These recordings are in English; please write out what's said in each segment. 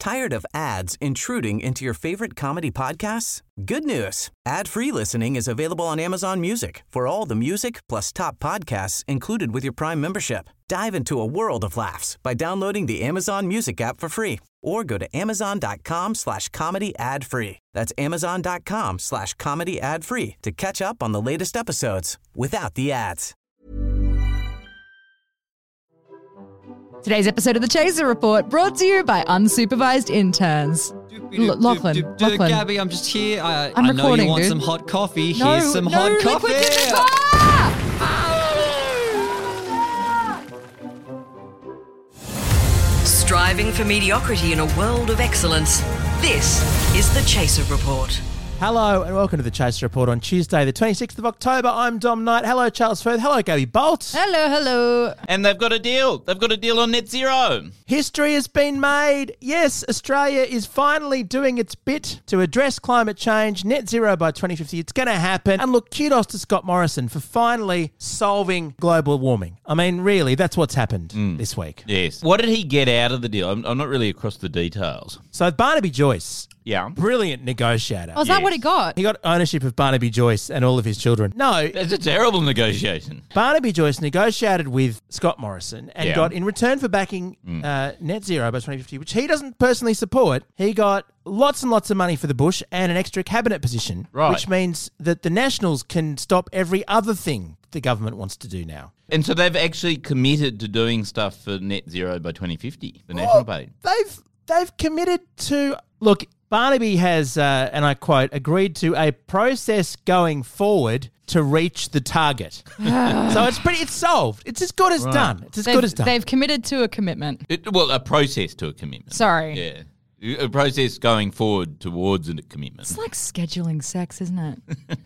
Tired of ads intruding into your favorite comedy podcasts? Good news. Ad-free listening is available on Amazon Music for all the music plus top podcasts included with your Prime membership. Dive into a world of laughs by downloading the Amazon Music app for free or go to amazon.com/comedy ad-free. That's amazon.com/comedy ad-free to catch up on the latest episodes without the ads. Today's episode of The Chaser Report brought to you by unsupervised interns. Lachlan. Gabby, I'm just here. I know recording, you want dude. some hot coffee. Here's some hot coffee. Liquid's in the car! Striving for mediocrity in a world of excellence. This is The Chaser Report. Hello and welcome to the Chaser Report on Tuesday, the 26th of October. I'm Dom Knight. Hello, Charles Firth. Hello, Gabby Bolt. Hello. And they've got a deal. They've got a deal on net zero. History has been made. Yes, Australia is finally doing its bit to address climate change. Net zero by 2050. It's going to happen. And look, kudos to Scott Morrison for finally solving global warming. I mean, really, that's what's happened this week. Yes. What did he get out of the deal? I'm not really across the details. So Barnaby Joyce, Yeah. brilliant negotiator. Oh, is that what he got? He got ownership of Barnaby Joyce and all of his children. No, It's a terrible negotiation. Barnaby Joyce negotiated with Scott Morrison and got, in return for backing net zero by 2050, which he doesn't personally support, he got lots and lots of money for the bush and an extra cabinet position, Right. which means that the Nationals can stop every other thing the government wants to do now. And so they've actually committed to doing stuff for net zero by 2050, the National Party. They've committed to... Look, Barnaby has, and I quote, agreed to a process going forward to reach the target. So it's solved. It's as good as done. It's as good as done. They've committed to a commitment. A process to a commitment. Sorry. Yeah. A process going forward towards a commitment. It's like scheduling sex, isn't it?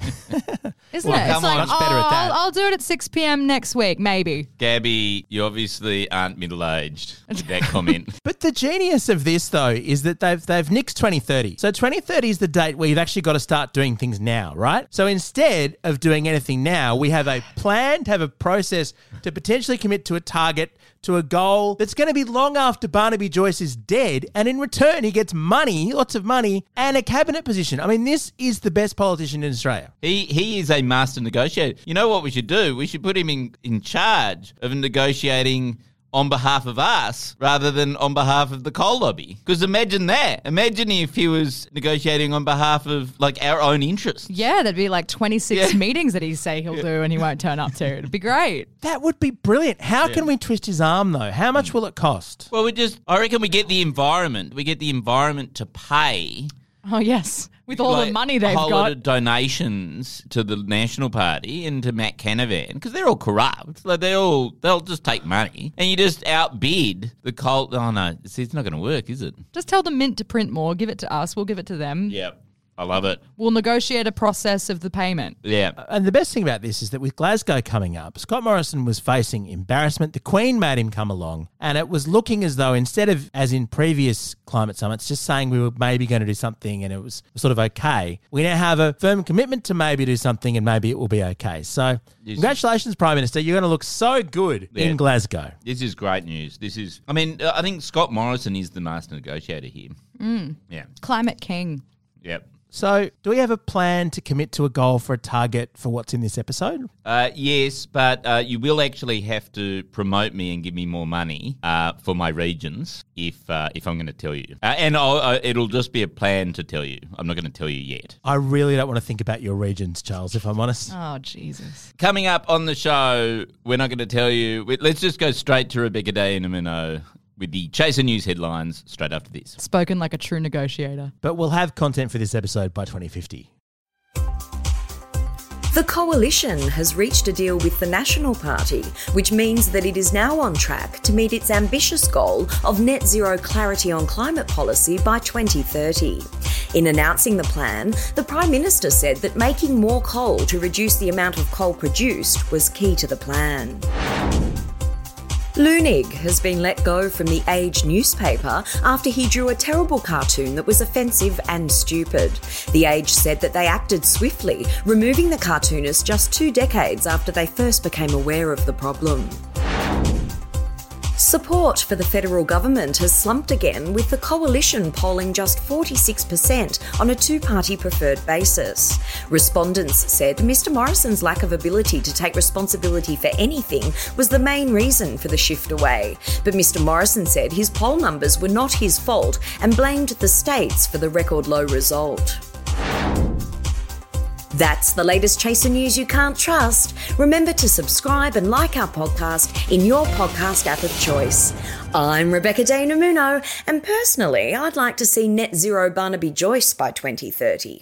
Isn't Well, it? It's come on. like, Much better at that. I'll do it at 6 p.m. next week, maybe. Gabby, you obviously aren't middle-aged with that comment. But the genius of this, though, is that they've nixed 2030. So 2030 is the date where you've actually got to start doing things now, right? So instead of doing anything now, we have a plan to have a process to potentially commit to a target, to a goal that's going to be long after Barnaby Joyce is dead. And in return, he gets money, lots of money, and a cabinet position. I mean, this is the best politician in Australia. He is a master negotiator. You know what we should do? We should put him in charge of negotiating on behalf of us rather than on behalf of the coal lobby. Because imagine that. Imagine if he was negotiating on behalf of, like, our own interests. Yeah, there'd be like 26 meetings that he'd say he'll do and he won't turn up to. It'd be great. That would be brilliant. How can we twist his arm, though? How much will it cost? Well, I reckon we get the environment. We get the environment to pay Oh, yes. With all the money they've a whole lot got. of donations to the National Party and to Matt Canavan, because they're all corrupt. Like they'll just take money, and you just outbid the coal. Oh no, it's not going to work, is it? Just tell the Mint to print more. Give it to us. We'll give it to them. Yep. I love it. We'll negotiate a process of the payment. Yeah. And the best thing about this is that with Glasgow coming up, Scott Morrison was facing embarrassment. The Queen made him come along, and it was looking as though instead of, as in previous climate summits, just saying we were maybe going to do something and it was sort of okay, we now have a firm commitment to maybe do something and maybe it will be okay. So congratulations, Prime Minister. You're going to look so good in Glasgow. This is great news. I think Scott Morrison is the master negotiator here. Yeah. Climate king. Yep. So do we have a plan to commit to a goal for a target for what's in this episode? Yes, but you will actually have to promote me and give me more money for my regions if I'm going to tell you. And it'll just be a plan to tell you. I'm not going to tell you yet. I really don't want to think about your regions, Charles, if I'm honest. Oh, Jesus. Coming up on the show, we're not going to tell you. Let's just go straight to Rebecca Day and Amino with the Chaser News headlines straight after this. Spoken like a true negotiator. But we'll have content for this episode by 2050. The Coalition has reached a deal with the National Party, which means that it is now on track to meet its ambitious goal of net zero clarity on climate policy by 2030. In announcing the plan, the Prime Minister said that making more coal to reduce the amount of coal produced was key to the plan. Leunig has been let go from The Age newspaper after he drew a terrible cartoon that was offensive and stupid. The Age said that they acted swiftly, removing the cartoonist just 2 decades after they first became aware of the problem. Support for the federal government has slumped again, with the coalition polling just 46% on a two-party preferred basis. Respondents said Mr Morrison's lack of ability to take responsibility for anything was the main reason for the shift away. But Mr Morrison said his poll numbers were not his fault and blamed the states for the record low result. That's the latest Chaser news you can't trust. Remember to subscribe and like our podcast in your podcast app of choice. I'm Rebecca De Namuno, and personally, I'd like to see net zero Barnaby Joyce by 2030.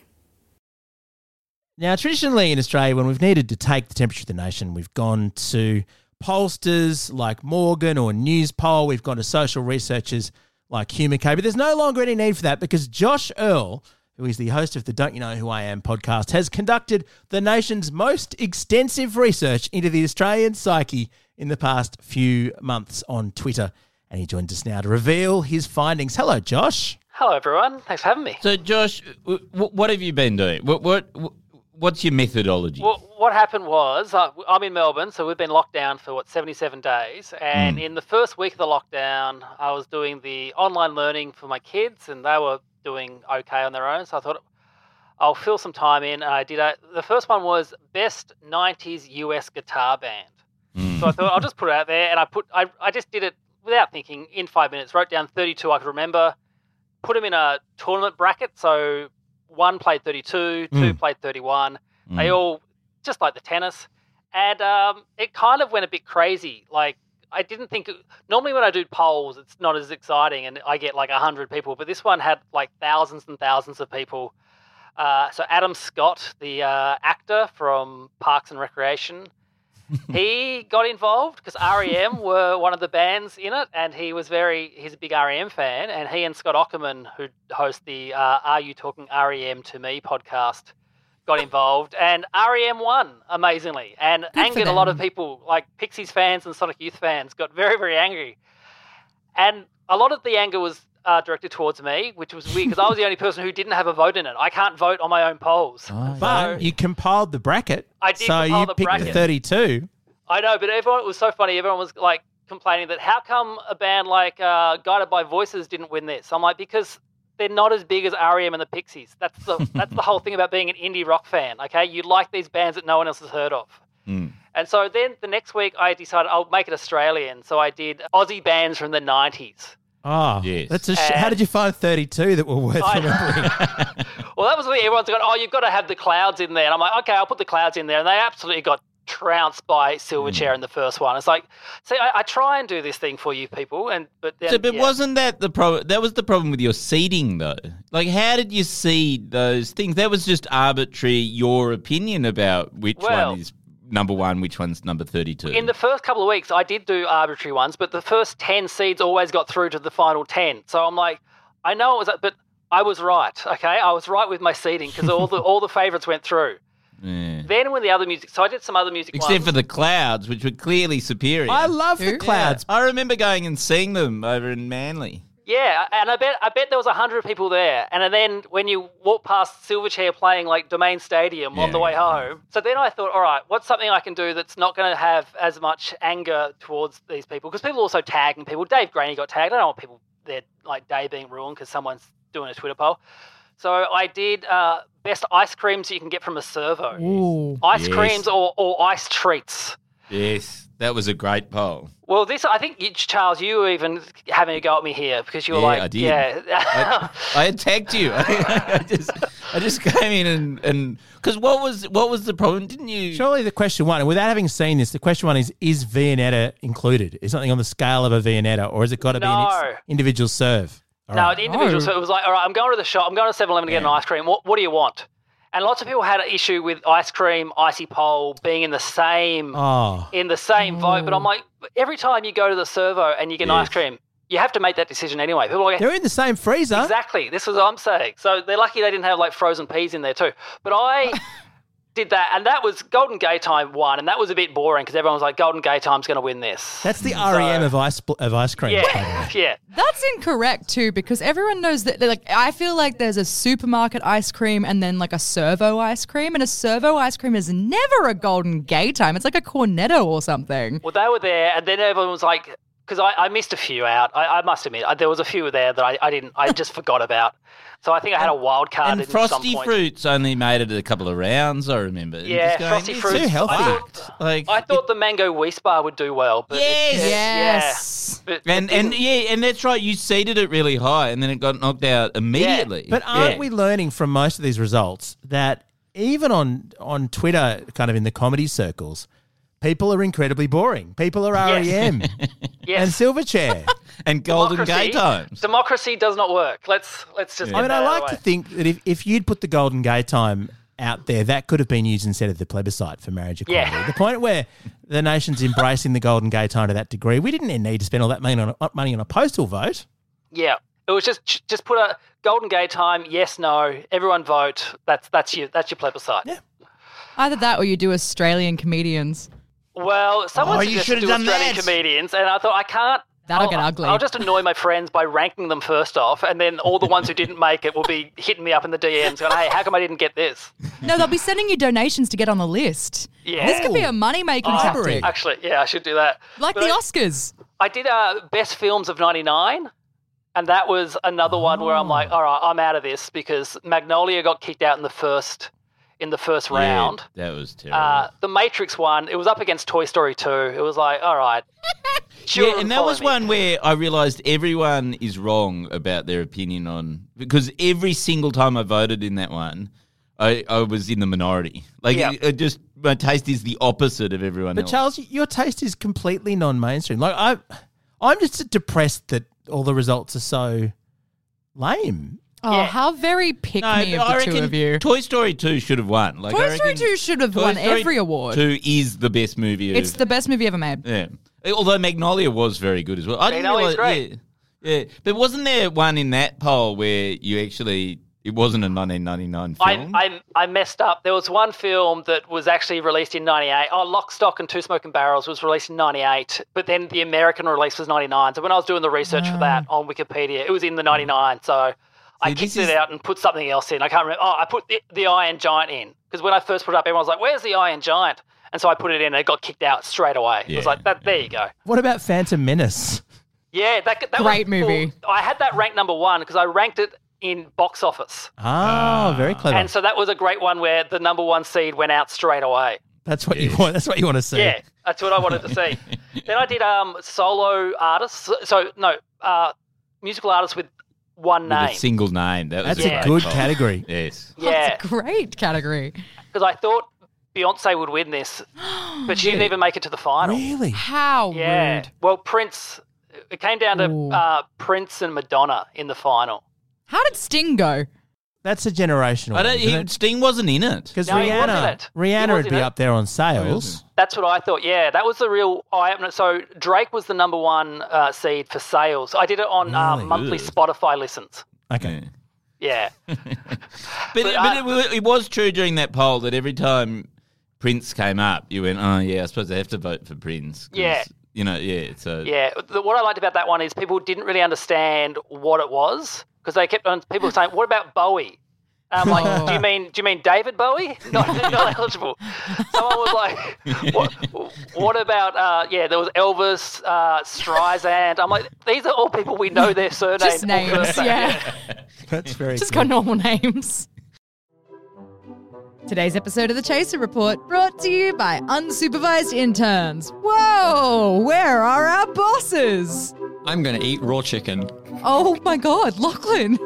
Now, traditionally in Australia, when we've needed to take the temperature of the nation, we've gone to pollsters like Morgan or Newspoll. We've gone to social researchers like Humacade. But there's no longer any need for that because Josh Earl, who is the host of the Don't You Know Who I Am podcast, has conducted the nation's most extensive research into the Australian psyche in the past few months on Twitter. And he joins us now to reveal his findings. Hello, Josh. Hello, everyone. Thanks for having me. So, Josh, what have you been doing? What's your methodology? Well, what happened was, I'm in Melbourne, so we've been locked down for, 77 days. And in the first week of the lockdown, I was doing the online learning for my kids, and they were doing okay on their own. So I thought I'll fill some time in. And I did the first one was best 90s US guitar band. So I thought I'll just put it out there, and I just did it without thinking in 5 minutes. Wrote down 32 I could remember, put them in a tournament bracket. So one played 32, two played 31. They all, just like the tennis. And it kind of went a bit crazy. Like, I didn't think... Normally when I do polls, it's not as exciting and I get like 100 people. But this one had like thousands and thousands of people. So Adam Scott, the actor from Parks and Recreation, he got involved because R.E.M. were one of the bands in it, and he's a big R.E.M. fan, and he and Scott Aukerman, who host the Are You Talking R.E.M. to Me podcast, got involved, and R.E.M. won, amazingly, and angered a lot of people, like Pixies fans and Sonic Youth fans got very, very angry. And a lot of the anger was directed towards me, which was weird because I was the only person who didn't have a vote in it. I can't vote on my own polls. Oh, but you compiled the bracket. I did compile the bracket. So you picked the 32. I know, but it was so funny. Everyone was like complaining that how come a band like Guided by Voices didn't win this? I'm like, because they're not as big as R.E.M. and the Pixies. That's the whole thing about being an indie rock fan, okay? You like these bands that no one else has heard of. And so then the next week I decided I'll make it Australian. So I did Aussie bands from the 90s. Oh, yes. How did you find 32 that were worth remembering? Well, that was what everyone's got, you've got to have the Clouds in there. And I'm like, okay, I'll put the Clouds in there. And they absolutely got trounced by Silverchair in the first one. It's like, see, I try and do this thing for you people, but wasn't that the problem? That was the problem with your seeding, though. Like, how did you seed those things? That was just arbitrary. Your opinion about which one is number one, which one's number 32. In the first couple of weeks, I did do arbitrary ones, but the first 10 seeds always got through to the final 10. So I'm like, I know it was, but I was right. Okay, I was right with my seeding because all the favourites went through. Yeah. Then when the other music, so I did some other music except for the Clouds, which were clearly superior. I love the Clouds. I remember going and seeing them over in Manly. Yeah, and I bet there was 100 people there. And then when you walk past Silverchair playing like Domain Stadium on the way home, so then I thought, all right, what's something I can do that's not going to have as much anger towards these people? Because people also tagging people. Dave Graney got tagged. I don't want people their like day being ruined because someone's doing a Twitter poll. So I did best ice creams you can get from a servo. Ooh, ice creams or ice treats. Yes, that was a great poll. Well, I think, Charles, you were even having a go at me here because you were like, I did. Yeah. I attacked you. I just came in and because what was the problem? Didn't you? Surely the question one, and without having seen this, the question one is Viennetta included? Is something on the scale of a Viennetta, or has it got to be an individual serve? No, the individual serve was like, all right, I'm going to the shop. I'm going to 7-Eleven to get an ice cream. What do you want? And lots of people had an issue with ice cream, icy pole being in the same vote. But I'm like, every time you go to the servo and you get an ice cream, you have to make that decision anyway. People are like, they're in the same freezer. Exactly. This is what I'm saying. So they're lucky they didn't have like frozen peas in there too. But I did that, and that was Golden Gay Time won, and that was a bit boring because everyone was like, Golden Gay Time's going to win this. That's the R.E.M. of ice cream. Yeah. That's incorrect too, because everyone knows that. Like, I feel like there's a supermarket ice cream and then like a servo ice cream, and a servo ice cream is never a Golden Gay Time. It's like a Cornetto or something. Well, they were there, and then everyone was like, because I missed a few out. I must admit, there was a few there that I just forgot about. So I think I had a wild card And at Frosty some point. Fruits only made it a couple of rounds, I remember. And Yeah, just going, Frosty "It's Fruits. too healthy. I thought the mango Whisk bar would do well. But Yes. But And that's right. You seeded it really high, and then it got knocked out immediately. But aren't we learning from most of these results that even on Twitter, kind of in the comedy circles, people are incredibly boring. People are REM and Silverchair. And Golden Gay Times. Democracy does not work. Let's just. I mean, I like to think that if you'd put the Golden Gay Time out there, that could have been used instead of the plebiscite for marriage equality. Yeah. The point where the nation's embracing the Golden Gay Time to that degree, we didn't need to spend all that money on a postal vote. Yeah, it was just put a Golden Gay Time. Yes, no. Everyone vote. That's your plebiscite. Yeah. Either that or you do Australian comedians. Well, someone you suggested should do have done Australian that. comedians, and I thought I can't. That'll get ugly. I'll just annoy my friends by ranking them first off, and then all the ones who didn't make it will be hitting me up in the DMs going, hey, how come I didn't get this? No, they'll be sending you donations to get on the list. Yeah. This could be a money-making tactic. Actually, yeah, I should do that. Like But the Oscars. I did Best Films of 99, and that was another one where I'm like, all right, I'm out of this because Magnolia got kicked out in the first round. That was terrible. The Matrix one, it was up against Toy Story 2. It was like, all right. Yeah, and that was one where I realised everyone is wrong about their opinion on, because every single time I voted in that one, I was in the minority. Like, my taste is the opposite of everyone else. But Charles, your taste is completely non-mainstream. Like I'm just depressed that all the results are so lame. Oh, how very pick-me of the two of you. Toy Story 2 should have won. Like, Toy Story 2 should have won every award. 2 is the best movie. It's the best movie ever made. Yeah. Although Magnolia was very good as well. Magnolia's great. Yeah. But wasn't there one in that poll where you actually... It wasn't a 1999 film? I messed up. There was one film that was actually released in 98. Oh, Lock, Stock and Two Smoking Barrels was released in 98, but then the American release was 99. So when I was doing the research for that on Wikipedia, it was in the 99. So I kicked it out and put something else in. I can't remember. Oh, I put the Iron Giant in because when I first put it up, everyone was like, where's the Iron Giant? And so I put it in and it got kicked out straight away. It was like, there you go. What about Phantom Menace? Yeah, that Great was movie. Cool. I had that ranked number 1 because I ranked it in box office. Oh, very clever. And so that was a great one where the number 1 seed went out straight away. That's what you want. That's what you want to see. Yeah, that's what I wanted to see. Then I did solo artists. Musical artists with one name. With a single name. That's a a good category. Yes. Yeah, That's a great category. because I thought Beyonce would win this, but she didn't even make it to the final. Really? How Yeah. rude. Well, Prince. It came down to Prince and Madonna in the final. How did Sting go? That's a generational one, isn't it? Sting wasn't in it. Because No, he wasn't Rihanna it. He would wasn't be it. up there on sales. That's what I thought. Yeah, that was the real eye-opener. So Drake was the number 1 seed for sales. I did it on monthly Ugh. Spotify listens. Okay. Yeah. But it was true during that poll that every time Prince came up, you went, oh, yeah, I suppose I have to vote for Prince. 'Cause, Yeah. You know, yeah. So Yeah, what I liked about that one is people didn't really understand what it was because they kept on. People were saying, "What about Bowie?" And I'm like, "Do you mean David Bowie? Not eligible." Someone was like, "What about?" There was Elvis, Streisand. I'm like, these are all people we know their surnames. Just or names, first name. yeah. That's very Just good. got normal names. Today's episode of The Chaser Report brought to you by unsupervised interns. Whoa, where are our bosses? I'm going to eat raw chicken. Oh my God, Lachlan.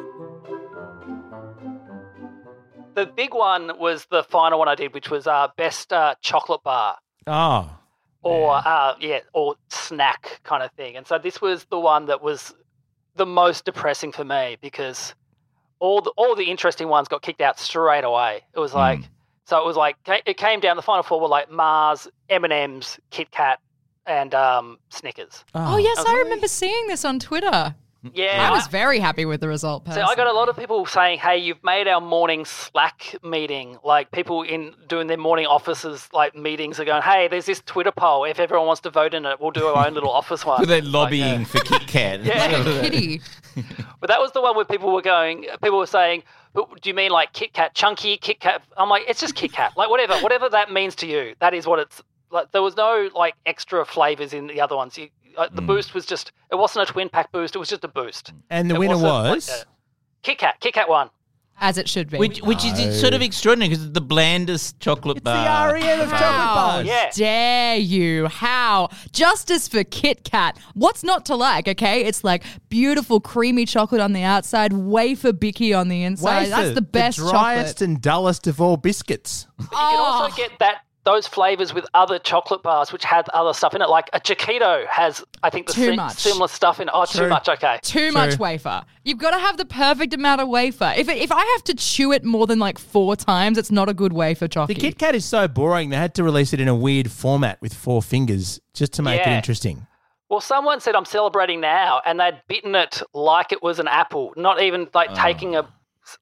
The big one was the final one I did, which was best chocolate bar. Oh. Or snack kind of thing. And so this was the one that was the most depressing for me because all the interesting ones got kicked out straight away. It was like it came down. The final 4 were like Mars, M&M's, Kit Kat, and Snickers. Oh, yes, I remember seeing this on Twitter. Yeah, I was very happy with the result, So I got a lot of people saying, "Hey, you've made our morning Slack meeting." Like people in doing their morning offices, like meetings, are going, "Hey, there's this Twitter poll. If everyone wants to vote in it, we'll do our own little office one." they're lobbying for Kit Kat. Yeah. Kitty. But that was the one where people were saying, "But do you mean like Kit Kat, chunky Kit Kat?" I'm like, it's just Kit Kat. Like whatever that means to you, that is what it's like. There was no like extra flavors in the other ones. The boost was just, it wasn't a twin pack boost, it was just a boost. And the It winner wasn't was? Kit Kat won. As it should be. Which is sort of extraordinary because it's the blandest chocolate It's bar. the REM of chocolate bars. Yeah. Dare you? How? Justice for Kit Kat. What's not to like, okay? It's like beautiful creamy chocolate on the outside, wafer bicky on the inside. Wafer, That's the best the driest chocolate. and dullest of all biscuits. But you can also get those flavors with other chocolate bars which had other stuff in it. Like a Chiquito has, I think, the Too much. similar stuff in it. Oh, True. too much, okay. Too much wafer. You've got to have the perfect amount of wafer. If I have to chew it more than like 4 times, it's not a good wafer The chocolate. Kit Kat is so boring, they had to release it in a weird format with 4 fingers just to make it Yeah. interesting. Well, someone said I'm celebrating now, and they'd bitten it like it was an apple, not even like taking a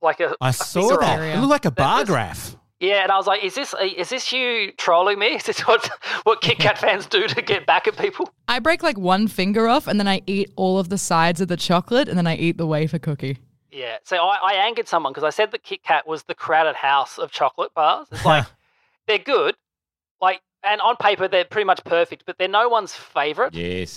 I saw finger that. off. It looked like a bar was- graph. Yeah, and I was like, is this you trolling me? Is this what Kit Kat fans do to get back at people? I break like 1 finger off and then I eat all of the sides of the chocolate and then I eat the wafer cookie. Yeah, so I angered someone because I said that Kit Kat was the crowded house of chocolate bars. It's like, they're good, like, and on paper they're pretty much perfect, but they're no one's favourite.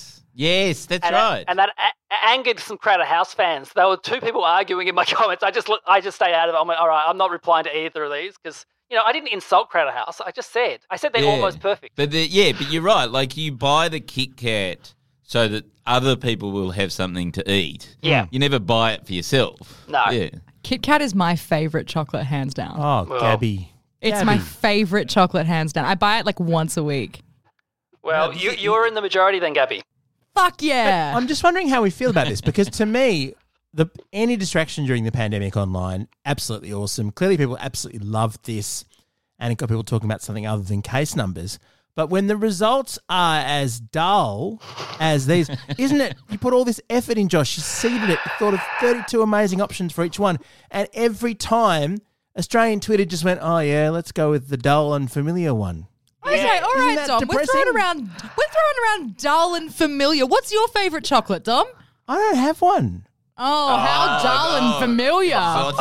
Yes, that's And right. and that angered some Crowded House fans. There were 2 people arguing in my comments. I just stay out of it. I'm like, all right, I'm not replying to either of these because, I didn't insult Crowded House. I said they're almost perfect. But but you're right. Like you buy the Kit Kat so that other people will have something to eat. Yeah. You never buy it for yourself. No. Yeah. Kit Kat is my favorite chocolate, hands down. Oh, Well, Gabby. It's my Gabby. favorite chocolate, hands down. I buy it like once a week. Well, you're in the majority then, Gabby. Fuck yeah. I'm just wondering how we feel about this because to me, any distraction during the pandemic online, absolutely awesome. Clearly, people absolutely loved this, and it got people talking about something other than case numbers. But when the results are as dull as these, isn't it? You put all this effort in, Josh. You seeded it. You thought of 32 amazing options for each one, and every time Australian Twitter just went, "Oh yeah, let's go with the dull and familiar one." Okay, all Isn't right, that Dom. We're throwing depressing? around dull and familiar. What's your favourite chocolate, Dom? I don't have one. Oh, how dull and familiar.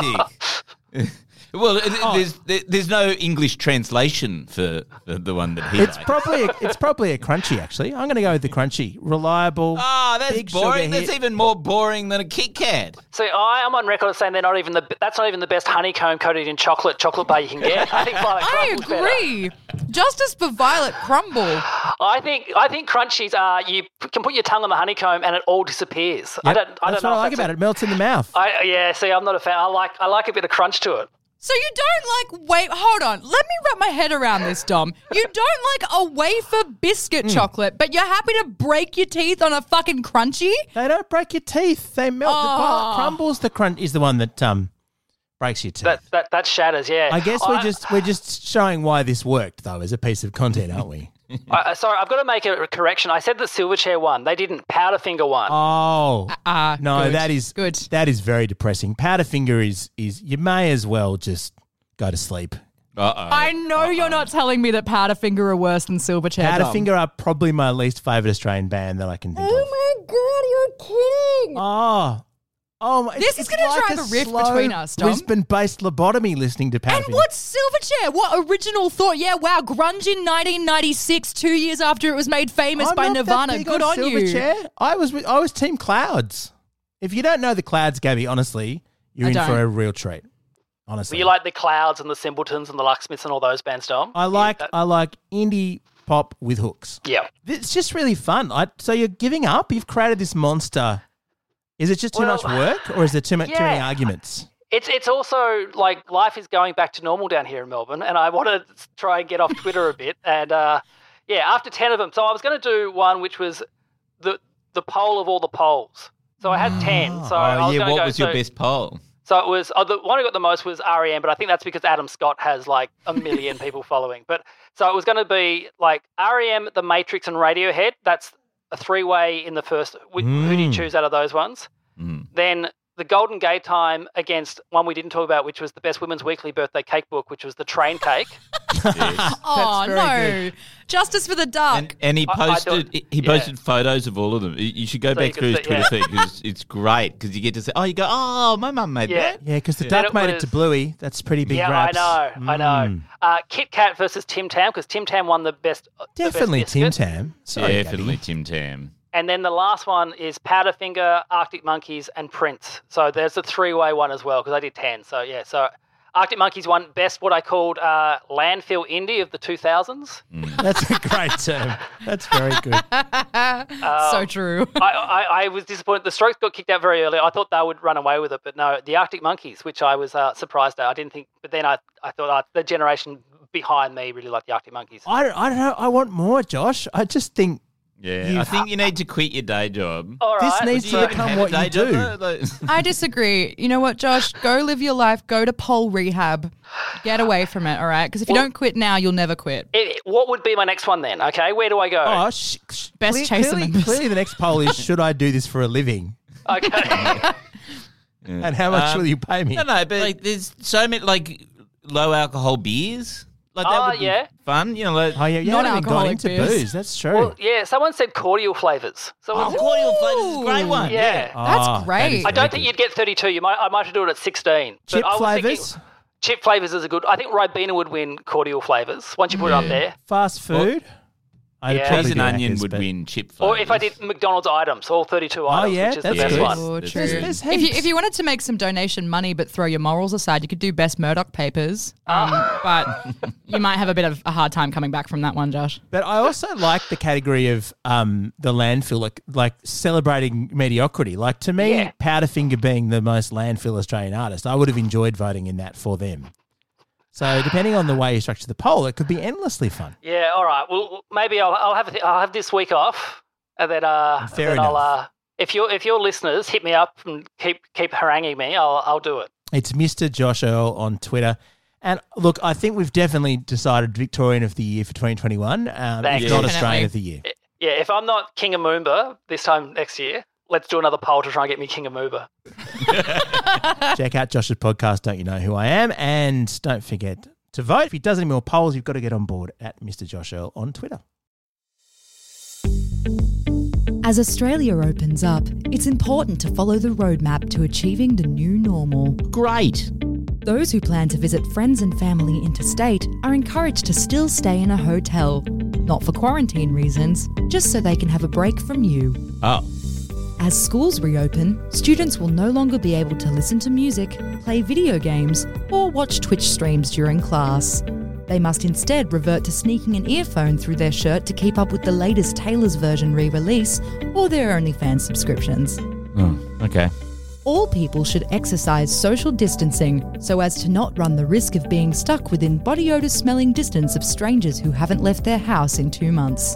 Exotic. Well, there's no English translation for the one that he It's likes. probably a crunchy. Actually, I'm going to go with the crunchy, reliable. Oh, that's big sugar boring. That's hit. even more boring than a Kit Kat. So I am on record as saying that's not even the best honeycomb coated in chocolate bar you can get. I think Violet I Crumble's better. agree. Justice for Violet Crumble. I think crunchies are you can put your tongue on the honeycomb and it all disappears. Yep, I don't that's know what I if like that's about it. It melts in the mouth. See, I'm not a fan. I like a bit of crunch to it. So you don't wait, hold on. Let me wrap my head around this, Dom. You don't like a wafer biscuit chocolate, but you're happy to break your teeth on a fucking crunchy? They don't break your teeth. They melt. Oh. The Violet Crumbles, the crunch is the one that breaks your teeth. That shatters, yeah. I guess we're just showing why this worked though as a piece of content, aren't we? Sorry, I've got to make a correction. I said that Silverchair won. They didn't. Powderfinger won. Oh no, good. that is good. That is very depressing. Powderfinger is you may as well just go to sleep. I know you're not telling me that Powderfinger are worse than Silverchair, Dom. Powderfinger are probably my least favourite Australian band that I can think of. Oh my God, you're kidding. Oh my! This is it's gonna like drive a rift slow between us, Dom. Brisbane-based lobotomy listening to Powderfinger. And what's Silverchair? What original thought? Yeah, wow, grunge in 1996, 2 years after it was made famous I'm by not that Nirvana. big Good on you. Silverchair. I was Team Clouds. If you don't know the Clouds, Gabby, honestly, you're I in for don't. a real treat. Honestly, You like the Clouds and the Simpletons and the Lucksmiths and all those bands, Dom? I like indie pop with hooks. Yeah. It's just really fun. So you're giving up? You've created this monster. Is it just too much work, or is there too many arguments? It's also like life is going back to normal down here in Melbourne, and I want to try and get off Twitter a bit. And after 10 of them, so I was going to do one which was the poll of all the polls. So I had 10. So I was gonna what go, was your best poll? So it was the one who got the most was REM, but I think that's because Adam Scott has like 1 million people following. But so it was going to be like REM, The Matrix, and Radiohead. That's a 3-way in the first. Who do you choose out of those ones? Then the Golden Gay Time against one we didn't talk about, which was the Best Women's Weekly Birthday Cake Book, which was the Train Cake. Oh, That's very no. Justice for the Duck. And he I posted thought- photos of all of them. You should go So back you can through his see- Twitter feed because it's great because you get to say, my mum made Yeah. that. Yeah, because the Then duck it made it was- to Bluey. That's pretty big Yeah, raps. I know. Kit Kat versus Tim Tam because Tim Tam won the best. Definitely the best Tim biscuit. Tam. Sorry, Definitely Gabby. Tim Tam. And then the last one is Powderfinger, Arctic Monkeys, and Prince. So there's a 3-way one as well because I did 10. So, yeah. So Arctic Monkeys won best what I called landfill indie of the 2000s. That's a great term. That's very good. So true. I was disappointed. The Strokes got kicked out very early. I thought they would run away with it, but no, the Arctic Monkeys, which I was surprised at. I didn't think, but then I thought the generation behind me really liked the Arctic Monkeys. I don't know. I want more, Josh. I just think I think you need to quit your day job. All right. this needs to become what you do. I disagree. You know what, Josh? Go live your life. Go to pole rehab. Get away from it, all right? Because if you don't quit now, you'll never quit. What would be my next one then? Okay, where do I go? Oh, Best chaser members. Clearly the next poll is, should I do this for a living? Okay. And how much will you pay me? No, but like, there's so many like low alcohol beers. Like that would be fun, you know. Like, Oh, yeah, you haven't even gone Non-alcoholic into beers. booze. That's true. Well, yeah, someone said cordial flavours. cordial flavours is a great one. Yeah. That's that great. is I don't think you'd get 32. I might have to do it at 16. Chip but I was flavours? thinking chip flavours is a good. I think Ribena would win cordial flavours once you put it up there. Fast food? I'd Yeah. probably Cheese and do onion Macca's, would but- win chip Or flavours. if I did McDonald's items, all 32 items, yeah, which is the that's best good. one. Oh, There's- true. there's If heaps. you wanted to make some donation money but throw your morals aside, you could do Best Murdoch Papers. But you might have a bit of a hard time coming back from that one, Josh. But I also like the category of the landfill, like celebrating mediocrity. Like to me, Yeah. Powderfinger being the most landfill Australian artist, I would have enjoyed voting in that for them. So depending on the way you structure the poll, it could be endlessly fun. Yeah, all right. Well, maybe I'll have this week off, and then Fair then I'll enough. if your listeners hit me up and keep haranguing me, I'll do it. It's Mr. Josh Earl on Twitter. And look, I think we've definitely decided Victorian of the Year for 2021, if Thanks. not Definitely. Australian of the Year. Yeah, if I'm not King of Moomba this time next year, let's do another poll to try and get me King of Moomba. Check out Josh's podcast, Don't You Know Who I Am? And don't forget to vote. If he does any more polls, you've got to get on board at Mr. Josh Earl on Twitter. As Australia opens up, it's important to follow the roadmap to achieving the new normal. Great. Those who plan to visit friends and family interstate are encouraged to still stay in a hotel, not for quarantine reasons, just so they can have a break from you. Oh. As schools reopen, students will no longer be able to listen to music, play video games, or watch Twitch streams during class. They must instead revert to sneaking an earphone through their shirt to keep up with the latest Taylor's version re-release or their OnlyFans subscriptions. Oh, okay. All people should exercise social distancing so as to not run the risk of being stuck within body odour smelling distance of strangers who haven't left their house in 2 months.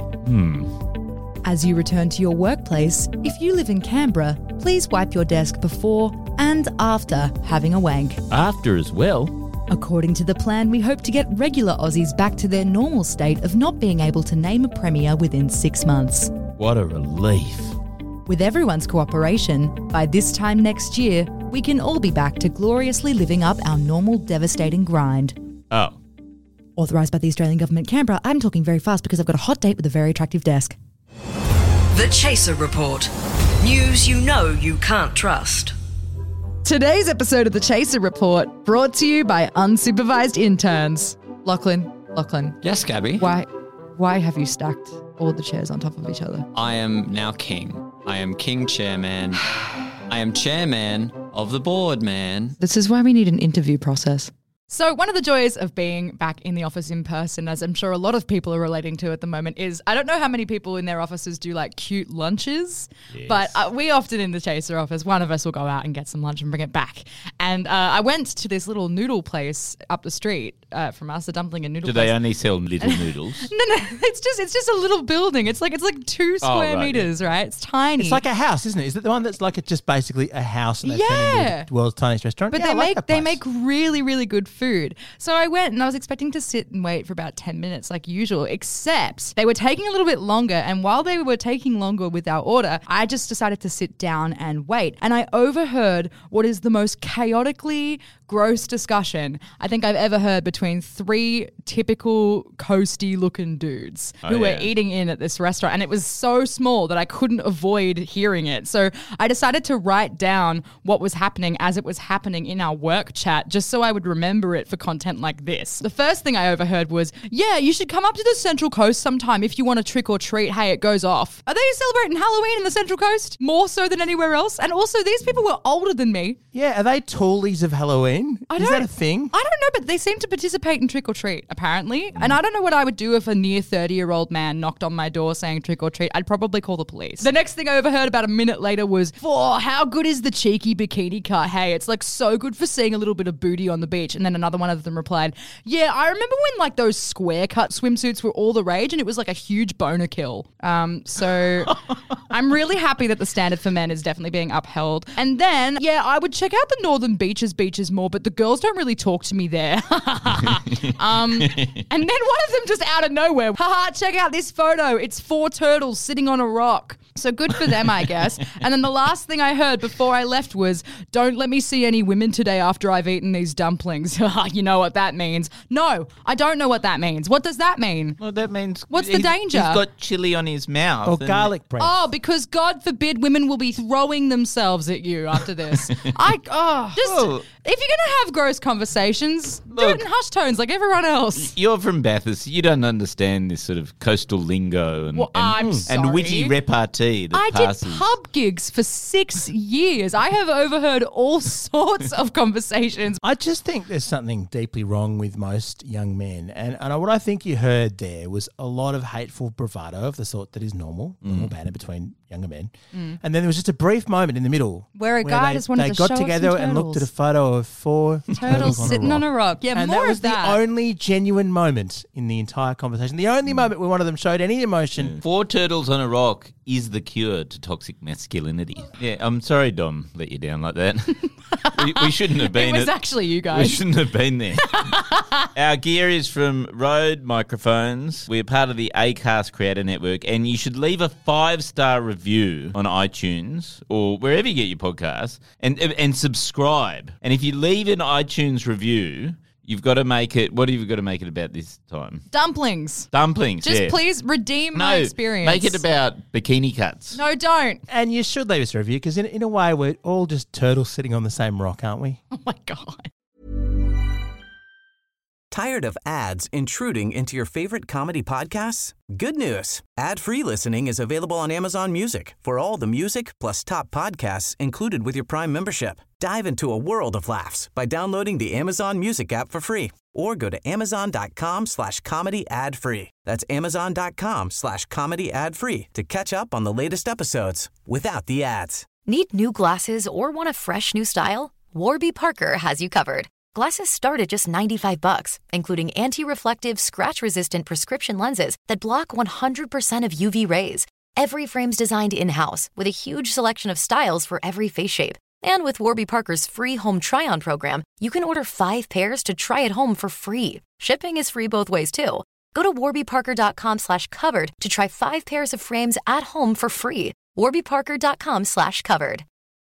As you return to your workplace, if you live in Canberra, please wipe your desk before and after having a wank. After as well. According to the plan, we hope to get regular Aussies back to their normal state of not being able to name a premier within 6 months. What a relief. With everyone's cooperation, by this time next year, we can all be back to gloriously living up our normal devastating grind. Oh. Authorised by the Australian Government, Canberra. I'm talking very fast because I've got a hot date with a very attractive desk. The Chaser Report. News you know you can't trust. Today's episode of The Chaser Report brought to you by unsupervised interns. Lachlan, Yes, Gabby. why have you stacked all the chairs on top of each other? I am now king. I am king chairman. I am chairman of the board, man. This is why we need an interview process. So one of the joys of being back in the office in person, as I'm sure a lot of people are relating to at the moment, is I don't know how many people in their offices do like cute lunches, but we often in the Chaser office, one of us will go out and get some lunch and bring it back. And I went to this little noodle place up the street from us, the dumpling and noodle Do place. they only sell little noodles? No, it's just a little building. It's like 2 square right, meters, right? It's tiny. It's like a house, isn't it? Is it the one that's like just basically a house and they've turned Yeah. into the world's tiniest restaurant? But Yeah, I like that they place. make really, really good food. So I went and I was expecting to sit and wait for about 10 minutes like usual, except they were taking a little bit longer. And while they were taking longer with our order, I just decided to sit down and wait. And I overheard what is the most chaotically gross discussion I think I've ever heard between 3 typical coasty looking dudes who were eating in at this restaurant. And it was so small that I couldn't avoid hearing it. So I decided to write down what was happening as it was happening in our work chat, just so I would remember remember it for content like this. The first thing I overheard was, yeah, you should come up to the Central Coast sometime if you want to trick or treat. Hey, it goes off. Are they celebrating Halloween in the Central Coast? More so than anywhere else? And also, these people were older than me. Yeah, are they toolies of Halloween? Is that a thing? I don't know, but they seem to participate in trick or treat, apparently. And I don't know what I would do if a near 30-year-old man knocked on my door saying trick or treat. I'd probably call the police. The next thing I overheard about a minute later was, how good is the cheeky bikini cut? Hey, it's like so good for seeing a little bit of booty on the beach. And then another one of them replied, yeah, I remember when like those square cut swimsuits were all the rage and it was like a huge boner kill. So I'm really happy that the standard for men is definitely being upheld. And then, yeah, I would check out the Northern beaches more, but the girls don't really talk to me there. And then one of them just out of nowhere, haha, check out this photo. It's 4 turtles sitting on a rock. So good for them, I guess. And then the last thing I heard before I left was, don't let me see any women today after I've eaten these dumplings. You know what that means. No, I don't know what that means. What does that mean? Well, that means... What's the danger? He's got chili on his mouth. Or garlic bread. Oh, because God forbid women will be throwing themselves at you after this. If you're going to have gross conversations, do it in hushed tones like everyone else. You're from Bathurst. You don't understand this sort of coastal lingo I'm and sorry. witty repartee that I passes. did pub gigs for 6 years. I have overheard all sorts of conversations. I just think there's something deeply wrong with most young men. And what I think you heard there was a lot of hateful bravado of the sort that is normal banter between younger men. And then there was just a brief moment in the middle Where a guy just wanted to show got off together some and looked at a turtles. photo of 4 Turtles sitting on a rock. Yeah, and more that was of that. the only genuine moment in the entire conversation. The only moment where one of them showed any emotion. 4 turtles on a rock is the cure to toxic masculinity. Yeah, I'm sorry, Dom, let you down like that. we shouldn't have been. It was actually you We guys. shouldn't have been there. Our gear is from Rode Microphones. We're part of the Acast Creator Network, and you should leave a 5-star review on iTunes or wherever you get your podcasts, and subscribe. And if you leave an iTunes review, you've got to make it. What have you got to make it about this time? Dumplings. Dumplings. Just yeah. please redeem my experience. Make it about bikini cuts. No, don't. And you should leave us a review because in a way we're all just turtles sitting on the same rock, aren't we? Oh my God. Tired of ads intruding into your favorite comedy podcasts? Good news. Ad-free listening is available on Amazon Music for all the music plus top podcasts included with your Prime membership. Dive into a world of laughs by downloading the Amazon Music app for free or go to amazon.com/comedy ad-free. That's amazon.com/comedy ad-free to catch up on the latest episodes without the ads. Need new glasses or want a fresh new style? Warby Parker has you covered. Glasses start at just $95, including anti-reflective, scratch-resistant prescription lenses that block 100% of UV rays. Every frame's designed in-house with a huge selection of styles for every face shape. And with Warby Parker's free home try-on program, you can order 5 pairs to try at home for free. Shipping is free both ways, too. Go to warbyparker.com/covered to try 5 pairs of frames at home for free. warbyparker.com/covered.